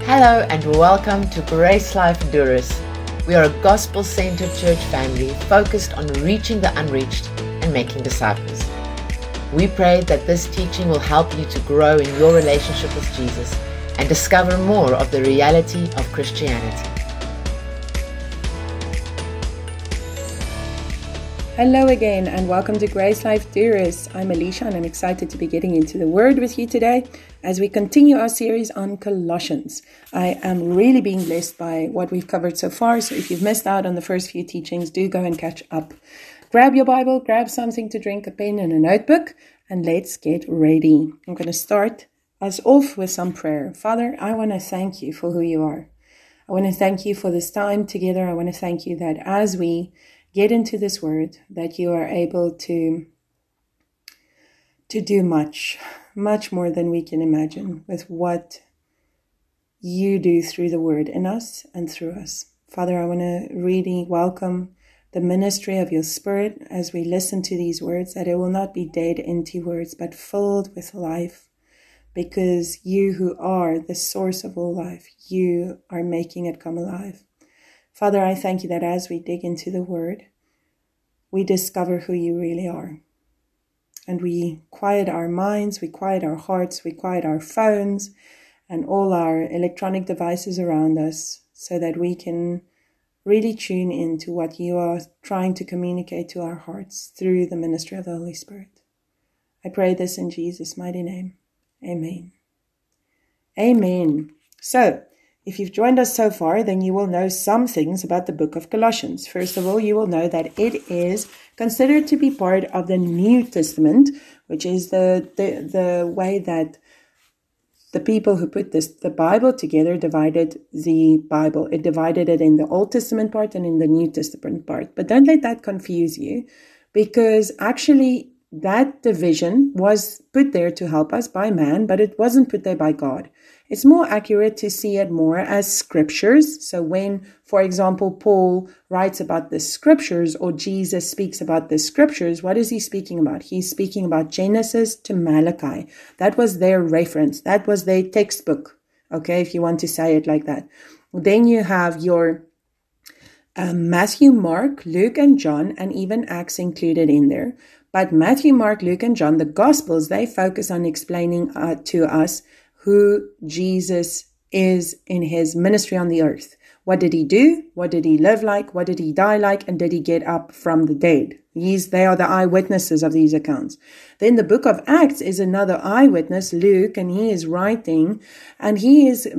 Hello and welcome to Grace Life Durrës. We are a gospel-centered church family focused on reaching the unreached and making disciples. We pray that this teaching will help you to grow in your relationship with Jesus and discover more of the reality of Christianity. Hello again and welcome to Grace Life Durrës. I'm Alicia and I'm excited to be getting into the Word with you today as we continue our series on Colossians. I am really being blessed by what we've covered so far, so if you've missed out on the first few teachings, do go and catch up. Grab your Bible, grab something to drink, a pen and a notebook, and let's get ready. I'm going to start us off with some prayer. Father, I want to thank you for who you are. I want to thank you for this time together. I want to thank you that as we get into this word, that you are able to do much more than we can imagine with what you do through the word in us and through us. Father, I want to really welcome the ministry of your Spirit as we listen to these words, that it will not be dead, empty words, but filled with life, because you who are the source of all life, you are making it come alive. Father, I thank you that as we dig into the word, we discover who you really are. And we quiet our minds, we quiet our hearts, we quiet our phones and all our electronic devices around us so that we can really tune into what you are trying to communicate to our hearts through the ministry of the Holy Spirit. I pray this in Jesus' mighty name. Amen. Amen. So, if you've joined us so far, then you will know some things about the book of Colossians. First of all, you will know that it is considered to be part of the New Testament, which is the way that the people who put the Bible together divided the Bible. It divided it in the Old Testament part and in the New Testament part. But don't let that confuse you, because actually that division was put there to help us by man, but it wasn't put there by God. It's more accurate to see it more as scriptures. So when, for example, Paul writes about the scriptures or Jesus speaks about the scriptures, what is he speaking about? He's speaking about Genesis to Malachi. That was their reference. That was their textbook. Okay, if you want to say it like that. Then you have your Matthew, Mark, Luke, and John, and even Acts included in there. But Matthew, Mark, Luke, and John, the Gospels, they focus on explaining to us who Jesus is in his ministry on the earth. What did he do? What did he live like? What did he die like? And did he get up from the dead? They are the eyewitnesses of these accounts. Then the book of Acts is another eyewitness, Luke, and he is writing, and he is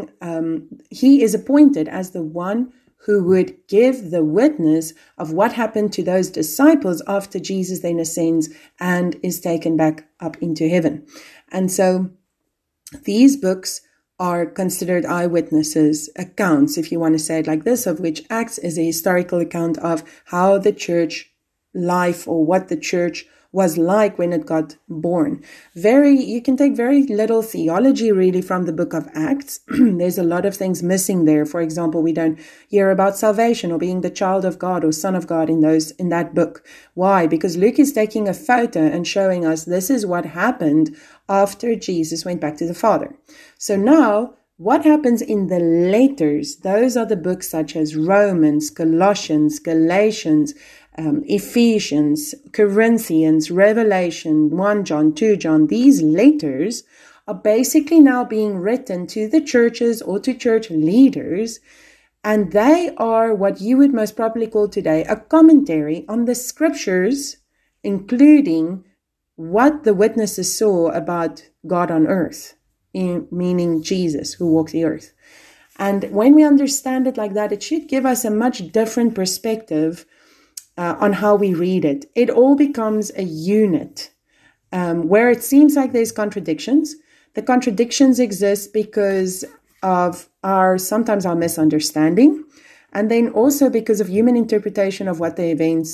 appointed as the one who would give the witness of what happened to those disciples after Jesus then ascends and is taken back up into heaven. And so these books are considered eyewitnesses accounts, if you want to say it like this, of which Acts is a historical account of how the church life or what the church was like when it got born. You can take very little theology really from the book of Acts. There's a lot of things missing there. For example, we don't hear about salvation or being the child of God or son of God in that book. Why? Because Luke is taking a photo and showing us this is what happened after Jesus went back to the Father. So now, what happens in the letters? Those are the books such as Romans, Colossians, Galatians, Ephesians, Corinthians, Revelation, 1 John, 2 John. These letters are basically now being written to the churches or to church leaders, and they are what you would most probably call today a commentary on the scriptures, including what the witnesses saw about God on earth, meaning Jesus who walked the earth. And when we understand it like that, it should give us a much different perspective on how we read it. It all becomes a unit where it seems like there's contradictions. The contradictions exist because of sometimes our misunderstanding, and then also because of human interpretation of what that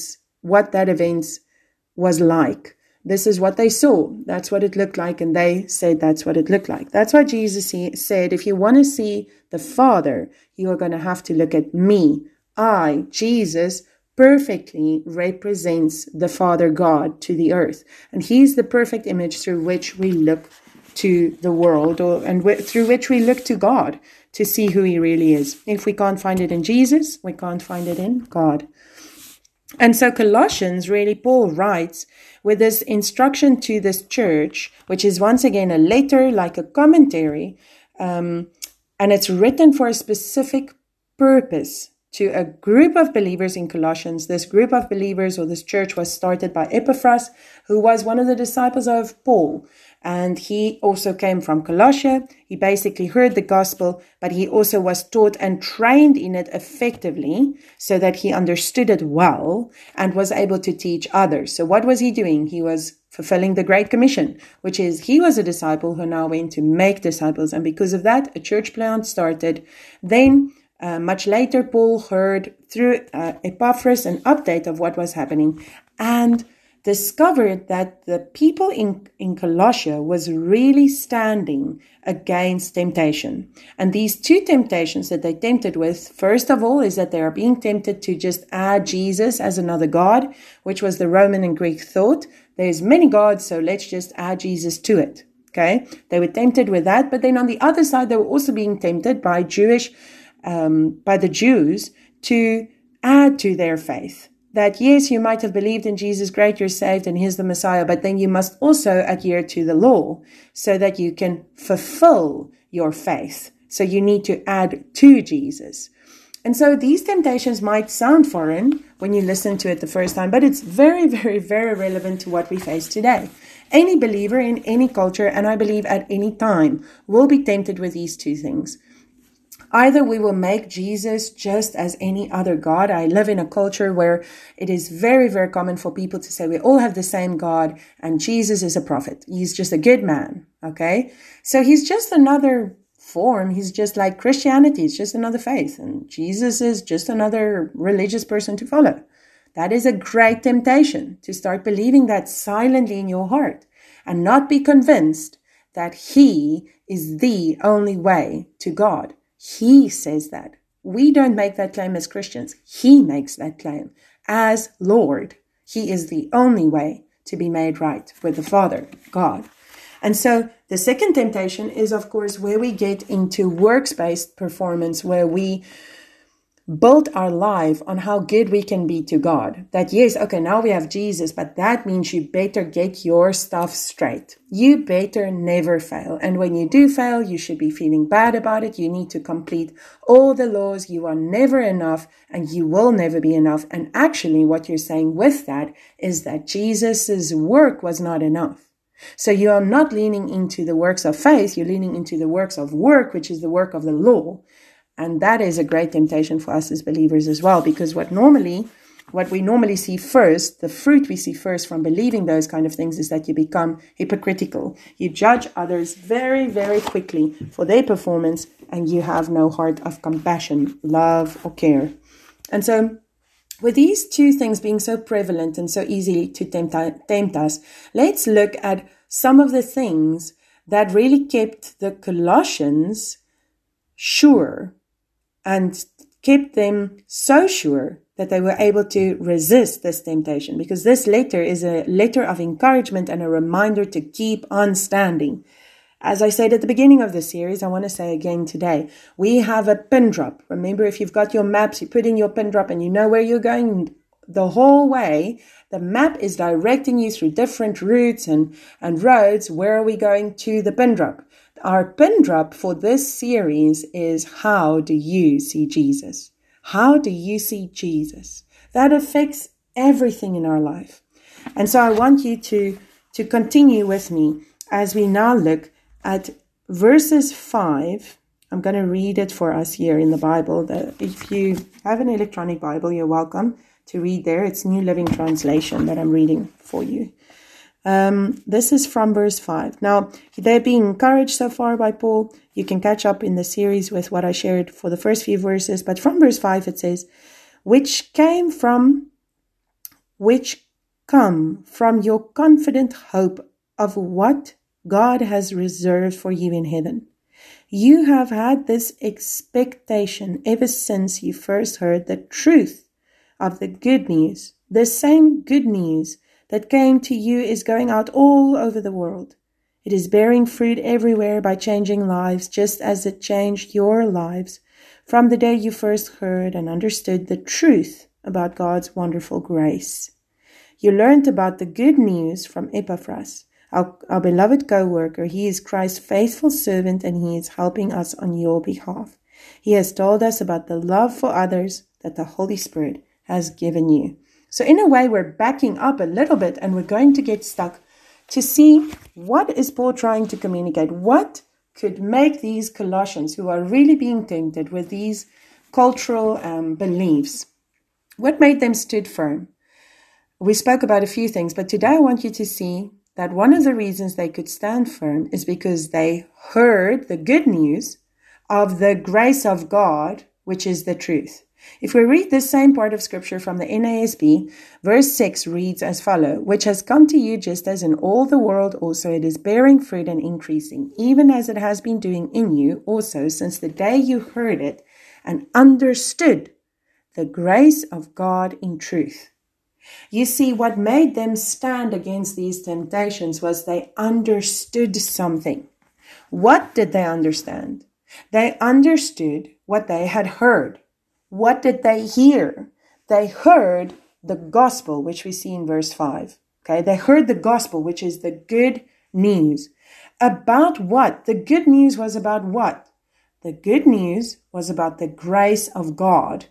event was like. This is what they saw. That's what it looked like, and they said that's what it looked like. That's why Jesus said, if you want to see the Father, you are going to have to look at me. Jesus, perfectly represents the Father God to the earth. And he's the perfect image through which we look to the world, through which we look to God to see who he really is. If we can't find it in Jesus, we can't find it in God. And so Colossians, really, Paul writes with this instruction to this church, which is once again a letter, like a commentary, and it's written for a specific purpose to a group of believers in Colossians. This group of believers, or this church, was started by Epaphras, who was one of the disciples of Paul. And he also came from Colossia. He basically heard the gospel, but he also was taught and trained in it effectively so that he understood it well and was able to teach others. So what was he doing? He was fulfilling the Great Commission, which is he was a disciple who now went to make disciples. And because of that, a church plant started. Then much later, Paul heard through Epaphras an update of what was happening and discovered that the people in Colossia was really standing against temptation. And these two temptations that they tempted with, first of all, is that they are being tempted to just add Jesus as another God, which was the Roman and Greek thought. There's many gods, so let's just add Jesus to it. Okay, they were tempted with that. But then on the other side, they were also being tempted by the Jews to add to their faith. That yes, you might have believed in Jesus, great, you're saved, and here's the Messiah, but then you must also adhere to the law so that you can fulfill your faith. So you need to add to Jesus. And so these temptations might sound foreign when you listen to it the first time, but it's very, very, very relevant to what we face today. Any believer in any culture, and I believe at any time, will be tempted with these two things. Either we will make Jesus just as any other God. I live in a culture where it is very, very common for people to say we all have the same God and Jesus is a prophet. He's just a good man, okay? So he's just another form. He's just like Christianity. It's just another faith. And Jesus is just another religious person to follow. That is a great temptation, to start believing that silently in your heart and not be convinced that he is the only way to God. He says that. We don't make that claim as Christians. He makes that claim as Lord. He is the only way to be made right with the Father, God. And so the second temptation is, of course, where we get into works-based performance, where we build our life on how good we can be to God. That yes, okay, now we have Jesus, but that means you better get your stuff straight. You better never fail. And when you do fail, you should be feeling bad about it. You need to complete all the laws. You are never enough and you will never be enough. And actually what you're saying with that is that Jesus's work was not enough. So you are not leaning into the works of faith. You're leaning into the works of work, which is the work of the law. And that is a great temptation for us as believers as well, because what we normally see first, the fruit we see first from believing those kind of things, is that you become hypocritical. You judge others very, very quickly for their performance, and you have no heart of compassion, love, or care. And so with these two things being so prevalent and so easy to tempt us, let's look at some of the things that really kept the Colossians sure and kept them so sure that they were able to resist this temptation, because this letter is a letter of encouragement and a reminder to keep on standing. As I said at the beginning of the series, I want to say again today, we have a pin drop. Remember, if you've got your maps, you put in your pin drop and you know where you're going the whole way. The map is directing you through different routes and roads. Where are we going to the pin drop? Our pin drop for this series is, how do you see Jesus? How do you see Jesus? That affects everything in our life. And so I want you to continue with me as we now look at verses 5. I'm going to read it for us here in the Bible. If you have an electronic Bible, you're welcome to read there. It's New Living Translation that I'm reading for you. This is from verse 5. Now, they're being encouraged so far by Paul. You can catch up in the series with what I shared for the first few verses. But from verse 5 it says, which come from your confident hope of what God has reserved for you in heaven. You have had this expectation ever since you first heard the truth of the good news. The same good news that came to you is going out all over the world. It is bearing fruit everywhere by changing lives, just as it changed your lives from the day you first heard and understood the truth about God's wonderful grace. You learned about the good news from Epaphras, our beloved co-worker. He is Christ's faithful servant and he is helping us on your behalf. He has told us about the love for others that the Holy Spirit has given you. So in a way, we're backing up a little bit and we're going to get stuck to see what is Paul trying to communicate. What could make these Colossians, who are really being tempted with these cultural beliefs, what made them stood firm? We spoke about a few things, but today I want you to see that one of the reasons they could stand firm is because they heard the good news of the grace of God, which is the truth. If we read this same part of scripture from the NASB, verse 6 reads as follows, which has come to you just as in all the world also it is bearing fruit and increasing, even as it has been doing in you also since the day you heard it and understood the grace of God in truth. You see, what made them stand against these temptations was they understood something. What did they understand? They understood what they had heard. What did they hear? They heard the gospel, which we see in verse 5. Okay, they heard the gospel, which is the good news. About what? The good news was about what? The good news was about the grace of God.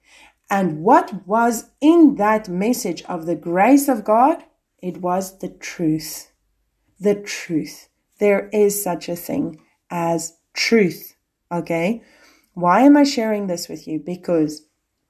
And what was in that message of the grace of God? It was the truth. The truth. There is such a thing as truth. Okay? Why am I sharing this with you? Because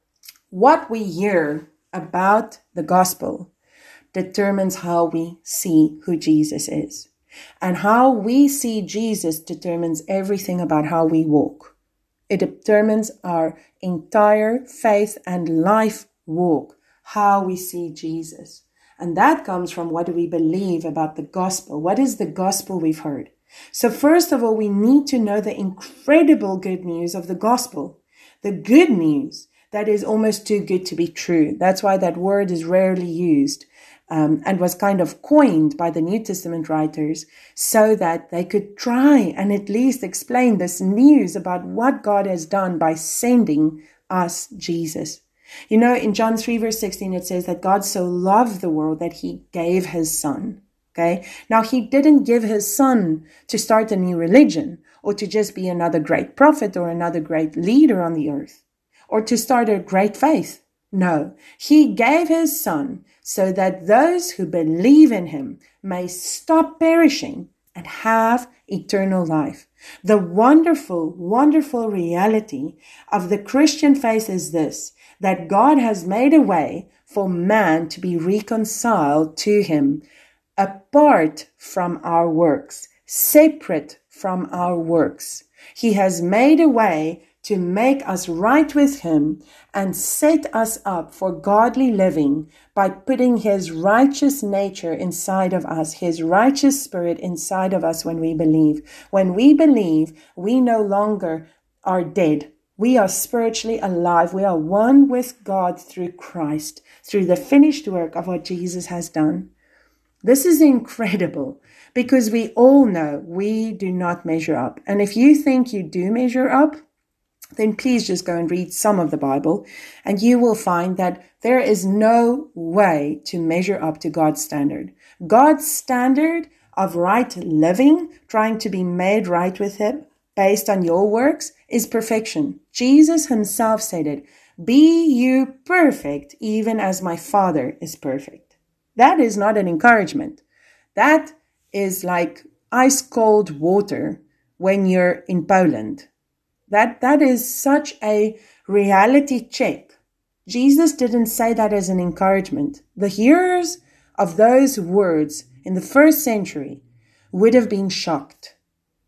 what we hear about the gospel determines how we see who Jesus is. And how we see Jesus determines everything about how we walk. It determines our entire faith and life walk, how we see Jesus. And that comes from what do we believe about the gospel? What is the gospel we've heard? So first of all, we need to know the incredible good news of the gospel. The good news that is almost too good to be true. That's why that word is rarely used and was kind of coined by the New Testament writers so that they could try and at least explain this news about what God has done by sending us Jesus. You know, in John 3 verse 16, it says that God so loved the world that he gave his son. Okay. Now, he didn't give his son to start a new religion or to just be another great prophet or another great leader on the earth or to start a great faith. No, he gave his son so that those who believe in him may stop perishing and have eternal life. The wonderful, wonderful reality of the Christian faith is this, that God has made a way for man to be reconciled to him apart from our works, separate from our works. He has made a way to make us right with him and set us up for godly living by putting his righteous nature inside of us, his righteous spirit inside of us when we believe. When we believe, we no longer are dead. We are spiritually alive. We are one with God through Christ, through the finished work of what Jesus has done. This is incredible because we all know we do not measure up. And if you think you do measure up, then please just go and read some of the Bible and you will find that there is no way to measure up to God's standard. God's standard of right living, trying to be made right with him based on your works, is perfection. Jesus himself said it, "Be you perfect, even as my Father is perfect." That is not an encouragement. That is like ice cold water when you're in Poland. That is such a reality check. Jesus didn't say that as an encouragement. The hearers of those words in the first century would have been shocked.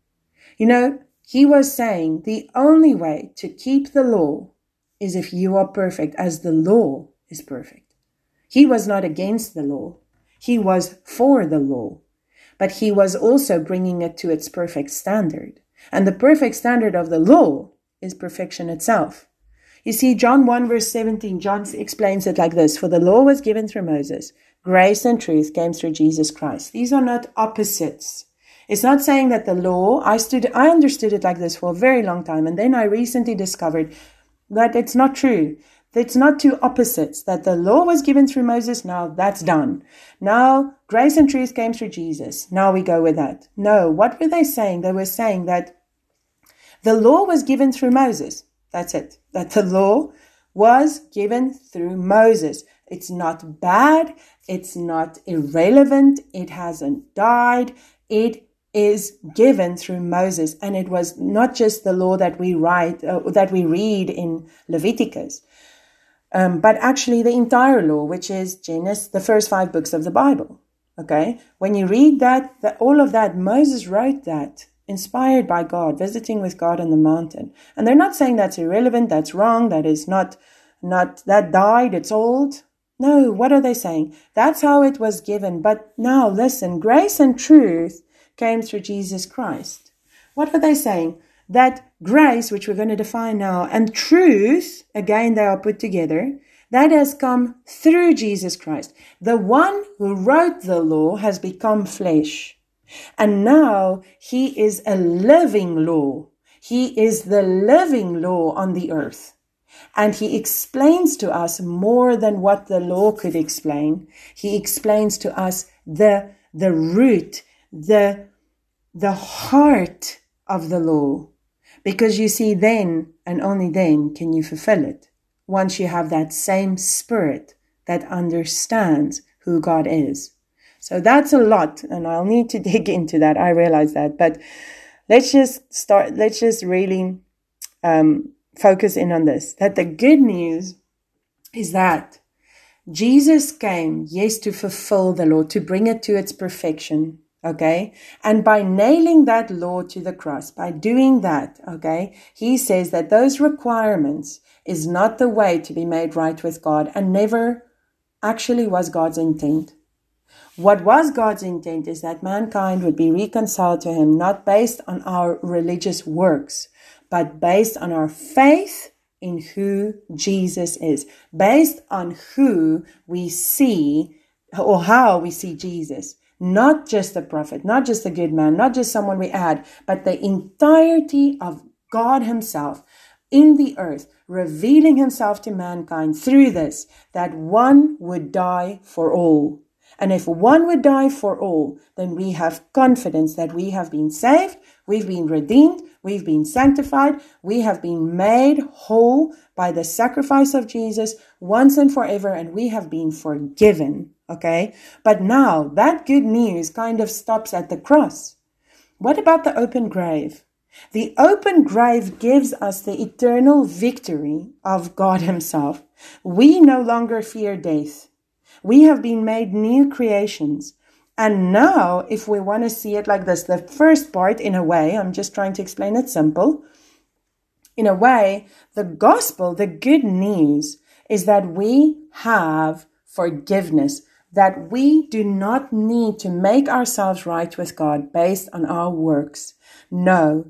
You know, he was saying the only way to keep the law is if you are perfect, as the law is perfect. He was not against the law. He was for the law. But he was also bringing it to its perfect standard. And the perfect standard of the law is perfection itself. You see, John 1 verse 17, John explains it like this. For the law was given through Moses. Grace and truth came through Jesus Christ. These are not opposites. It's not saying that the law, I understood it like this for a very long time. And then I recently discovered that it's not true. It's not two opposites, that the law was given through Moses. Now that's done. Now grace and truth came through Jesus. Now we go with that. No, what were they saying? They were saying that the law was given through Moses. That's it. That the law was given through Moses. It's not bad. It's not irrelevant. It hasn't died. It is given through Moses. And it was not just the law that we read in Leviticus, but actually the entire law, which is Genesis, the first 5 books of the Bible. Okay. When you read that all of that, Moses wrote that, inspired by God, visiting with God on the mountain. And they're not saying that's irrelevant, that's wrong, that is not that died, it's old. No, what are they saying? That's how it was given. But now listen, grace and truth came through Jesus Christ. What are they saying? That grace, which we're going to define now, and truth, again, they are put together, that has come through Jesus Christ. The one who wrote the law has become flesh. And now he is a living law. He is the living law on the earth. And he explains to us more than what the law could explain. He explains to us the root, the heart of the law. Because you see, then and only then can you fulfill it. Once you have that same spirit that understands who God is. So that's a lot, and I'll need to dig into that. I realize that, but let's just really focus in on this, that the good news is that Jesus came, yes, to fulfill the law, to bring it to its perfection, okay? And by nailing that law to the cross, by doing that, okay, he says that those requirements is not the way to be made right with God, and never actually was God's intent. What was God's intent is that mankind would be reconciled to him, not based on our religious works, but based on our faith in who Jesus is, based on who we see or how we see Jesus. Not just a prophet, not just a good man, not just someone we add, but the entirety of God himself in the earth, revealing himself to mankind through this, that one would die for all. And if one would die for all, then we have confidence that we have been saved, we've been redeemed, we've been sanctified, we have been made whole by the sacrifice of Jesus once and forever, and we have been forgiven, okay? But now that good news kind of stops at the cross. What about the open grave? The open grave gives us the eternal victory of God himself. We no longer fear death. We have been made new creations. And now, if we want to see it like this, the first part, in a way, I'm just trying to explain it simple. In a way, the gospel, the good news, is that we have forgiveness, that we do not need to make ourselves right with God based on our works. No.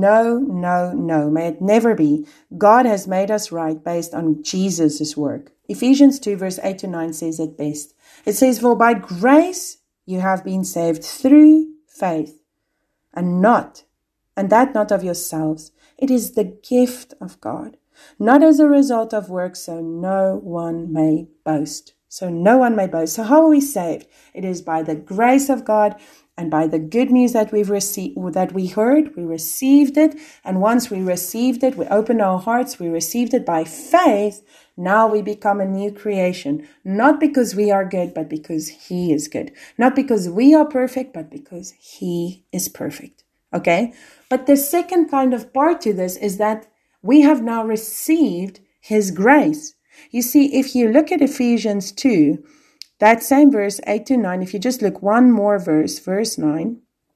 May it never be. God has made us right based on Jesus' work. Ephesians 2 verse 8 to 9 says it best. It says, "For by grace you have been saved through faith, and that not of yourselves. It is the gift of God, not as a result of works, so no one may boast." So no one may boast. So how are we saved? It is by the grace of God and by the good news that we heard, we received it. And once we received it, we opened our hearts, we received it by faith. Now we become a new creation, not because we are good, but because he is good. Not because we are perfect, but because he is perfect. Okay? But the second kind of part to this is that we have now received his grace. You see, if you look at Ephesians 2, that same verse 8 to 9, if you just look one more verse 9,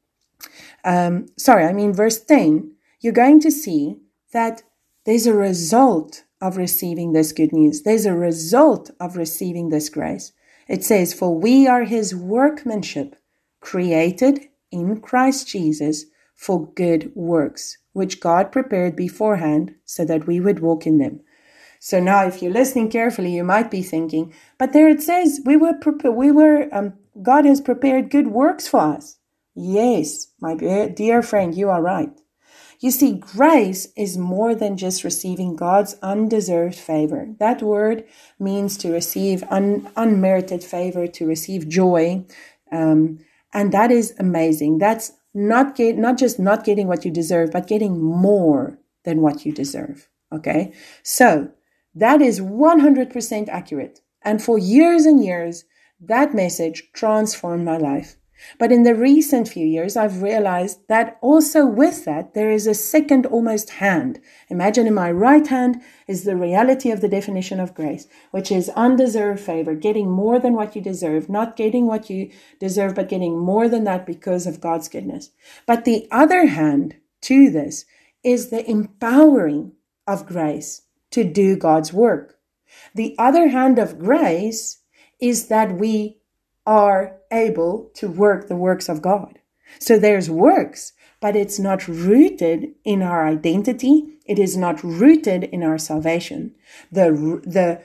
verse 10, you're going to see that there's a result of receiving this good news. There's a result of receiving this grace. It says, "For we are his workmanship, created in Christ Jesus for good works, which God prepared beforehand so that we would walk in them." So now, if you're listening carefully, you might be thinking, but there it says God has prepared good works for us. Yes, my dear friend, you are right. You see, grace is more than just receiving God's undeserved favor. That word means to receive unmerited favor, to receive joy. And that is amazing. That's not just not getting what you deserve, but getting more than what you deserve. Okay? So that is 100% accurate. And for years and years, that message transformed my life. But in the recent few years, I've realized that also with that, there is a second almost hand. Imagine in my right hand is the reality of the definition of grace, which is undeserved favor, getting more than what you deserve, not getting what you deserve, but getting more than that because of God's goodness. But the other hand to this is the empowering of grace to do God's work. The other hand of grace is that we are able to work the works of God. So there's works, but it's not rooted in our identity. It is not rooted in our salvation. The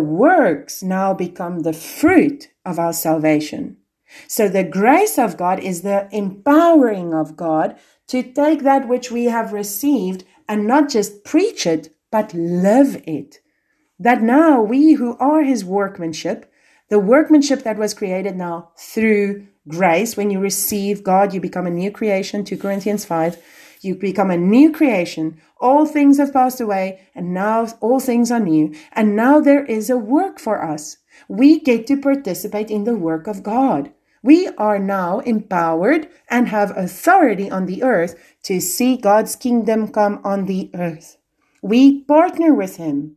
works now become the fruit of our salvation. So the grace of God is the empowering of God to take that which we have received and not just preach it, but live it. That now we who are his workmanship, the workmanship that was created now through grace, when you receive God, you become a new creation, 2 Corinthians 5. You become a new creation. All things have passed away, and now all things are new. And now there is a work for us. We get to participate in the work of God. We are now empowered and have authority on the earth to see God's kingdom come on the earth. We partner with him,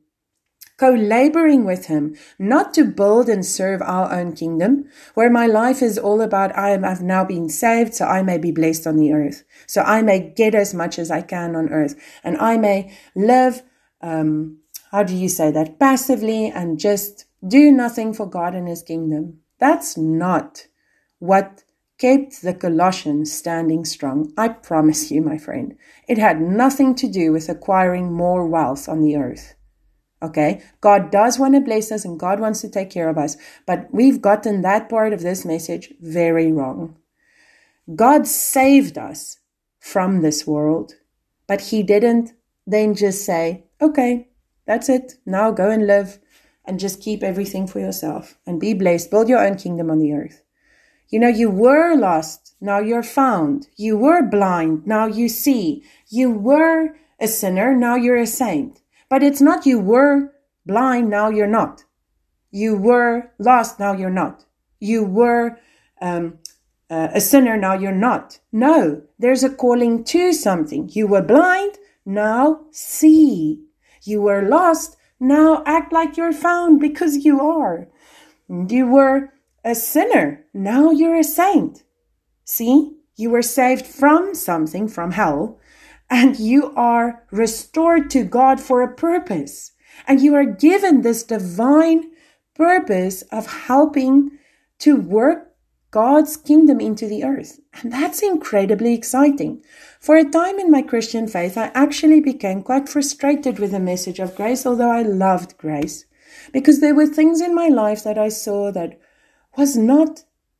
co-laboring with him, not to build and serve our own kingdom, where my life is all about I've now been saved, so I may be blessed on the earth, so I may get as much as I can on earth, and I may live, passively and just do nothing for God and his kingdom. That's not what kept the Colossians standing strong. I promise you, my friend, it had nothing to do with acquiring more wealth on the earth. Okay, God does want to bless us and God wants to take care of us, but we've gotten that part of this message very wrong. God saved us from this world, but he didn't then just say, okay, that's it. Now go and live and just keep everything for yourself and be blessed. Build your own kingdom on the earth. You know, you were lost. Now you're found. You were blind. Now you see. You were a sinner. Now you're a saint. But it's not you were blind, now you're not. You were lost, now you're not. You were a sinner, now you're not. No, there's a calling to something. You were blind, now see. You were lost, now act like you're found because you are. You were a sinner, now you're a saint. See, you were saved from something, from hell. And you are restored to God for a purpose. And you are given this divine purpose of helping to work God's kingdom into the earth. And that's incredibly exciting. For a time in my Christian faith, I actually became quite frustrated with the message of grace, although I loved grace. Because there were things in my life that I saw that was not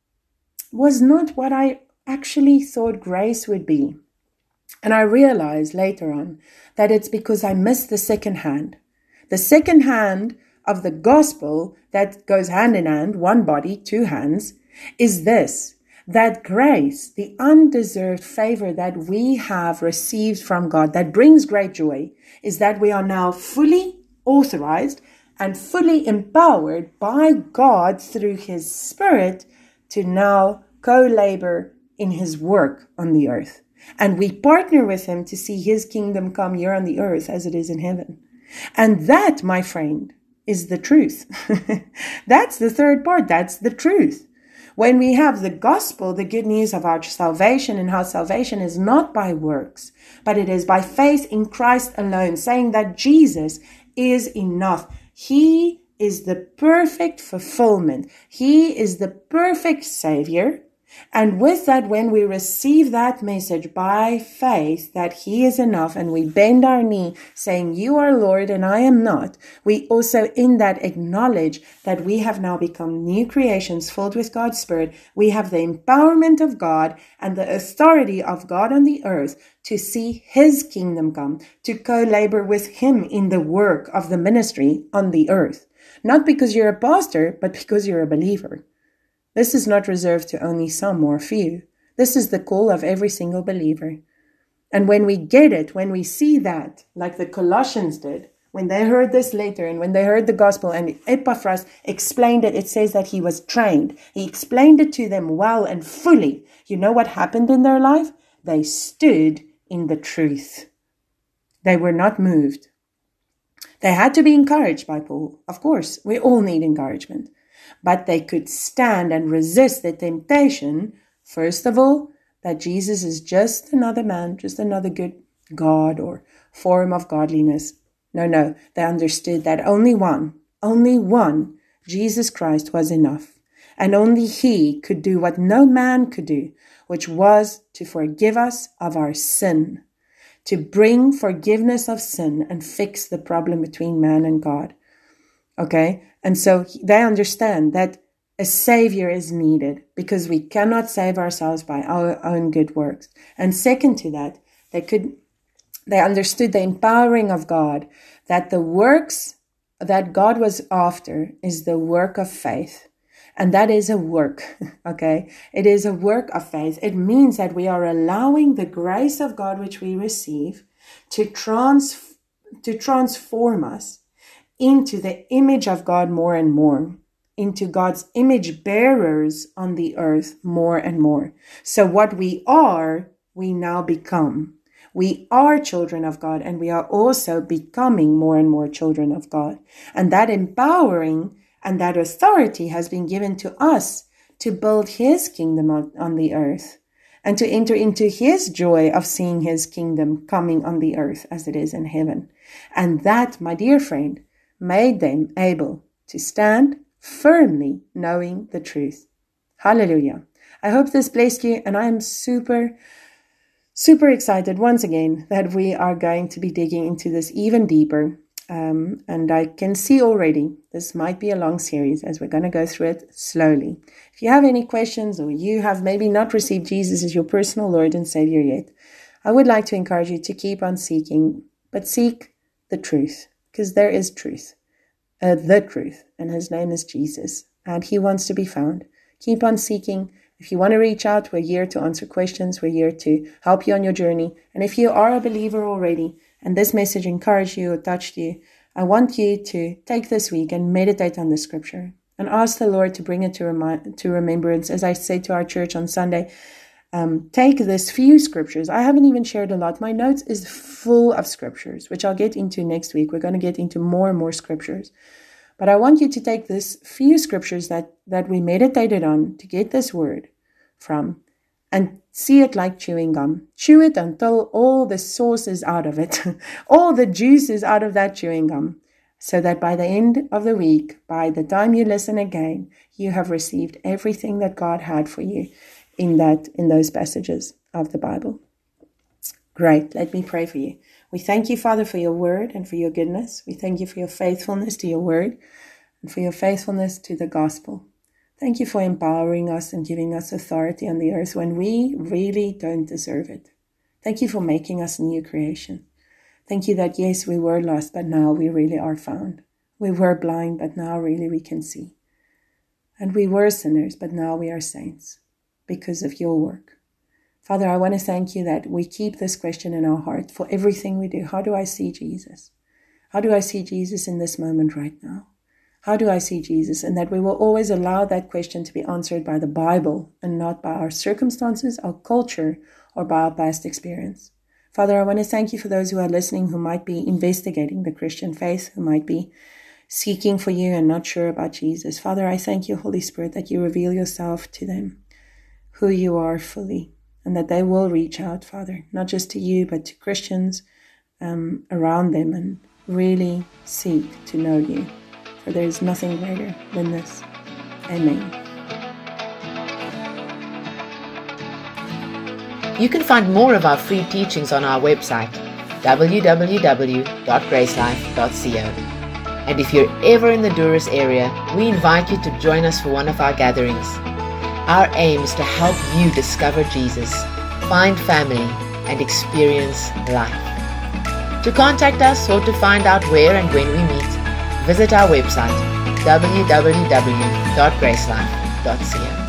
what I actually thought grace would be. And I realized later on that it's because I missed the second hand. The second hand of the gospel that goes hand in hand, one body, two hands, is this, that grace, the undeserved favor that we have received from God that brings great joy, is that we are now fully authorized and fully empowered by God through his Spirit to now co-labor in his work on the earth. And we partner with him to see his kingdom come here on the earth as it is in heaven. And that, my friend, is the truth. That's the third part. That's the truth. When we have the gospel, the good news of our salvation and how salvation is not by works, but it is by faith in Christ alone, saying that Jesus is enough. He is the perfect fulfillment. He is the perfect Savior. And with that, when we receive that message by faith that he is enough, and we bend our knee saying, you are Lord and I am not, we also in that acknowledge that we have now become new creations filled with God's Spirit. We have the empowerment of God and the authority of God on the earth to see his kingdom come, to co-labor with him in the work of the ministry on the earth. Not because you're a pastor, but because you're a believer. This is not reserved to only some or few. This is the call of every single believer. And when we get it, when we see that, like the Colossians did, when they heard this letter and when they heard the gospel and Epaphras explained it, it says that he was trained. He explained it to them well and fully. You know what happened in their life? They stood in the truth. They were not moved. They had to be encouraged by Paul. Of course, we all need encouragement. But they could stand and resist the temptation, first of all, that Jesus is just another man, just another good God or form of godliness. No, they understood that only one, Jesus Christ was enough. And only he could do what no man could do, which was to forgive us of our sin, to bring forgiveness of sin and fix the problem between man and God. Okay, and so they understand that a savior is needed because we cannot save ourselves by our own good works. And second to that, they understood the empowering of God, that the works that God was after is the work of faith. And that is a work, okay? It is a work of faith. It means that we are allowing the grace of God which we receive to transform us into the image of God more and more, into God's image bearers on the earth more and more. So what we are, we now become. We are children of God, and we are also becoming more and more children of God. And that empowering and that authority has been given to us to build his kingdom on the earth and to enter into his joy of seeing his kingdom coming on the earth as it is in heaven. And that, my dear friend, made them able to stand firmly knowing the truth. Hallelujah. I hope this blessed you, and I am super excited once again that we are going to be digging into this even deeper. And I can see already this might be a long series as we're going to go through it slowly. If you have any questions or you have maybe not received Jesus as your personal Lord and Savior yet, I would like to encourage you to keep on seeking, but seek the truth. Because there is truth, the truth, and his name is Jesus, and he wants to be found. Keep on seeking. If you want to reach out, we're here to answer questions. We're here to help you on your journey. And if you are a believer already, and this message encouraged you or touched you, I want you to take this week and meditate on the scripture and ask the Lord to bring it to remembrance. As I say to our church on Sunday, take this few scriptures. I haven't even shared a lot. My notes is full of scriptures, which I'll get into next week. We're going to get into more and more scriptures. But I want you to take this few scriptures that we meditated on to get this word from and see it like chewing gum. Chew it until all the sauce is out of it, all the juice is out of that chewing gum, so that by the end of the week, by the time you listen again, you have received everything that God had for you in those passages of the Bible. Great. Let me pray for you. We thank you, Father, for your word and for your goodness. We thank you for your faithfulness to your word and for your faithfulness to the gospel. Thank you for empowering us and giving us authority on the earth when we really don't deserve it. Thank you for making us a new creation. Thank you that, yes, we were lost, but now we really are found. We were blind, but now really we can see. And we were sinners, but now we are saints because of your work. Father, I want to thank you that we keep this question in our heart for everything we do. How do I see Jesus? How do I see Jesus in this moment right now? How do I see Jesus? And that we will always allow that question to be answered by the Bible and not by our circumstances, our culture, or by our past experience. Father, I want to thank you for those who are listening who might be investigating the Christian faith, who might be seeking for you and not sure about Jesus. Father, I thank you, Holy Spirit, that you reveal yourself to them, who you are fully, and that they will reach out, Father, not just to you, but to Christians around them and really seek to know you. For there is nothing greater than this. Amen. You can find more of our free teachings on our website, www.gracelife.co. And if you're ever in the Durrës area, we invite you to join us for one of our gatherings. Our aim is to help you discover Jesus, find family, and experience life. To contact us or to find out where and when we meet, visit our website, www.gracelife.co.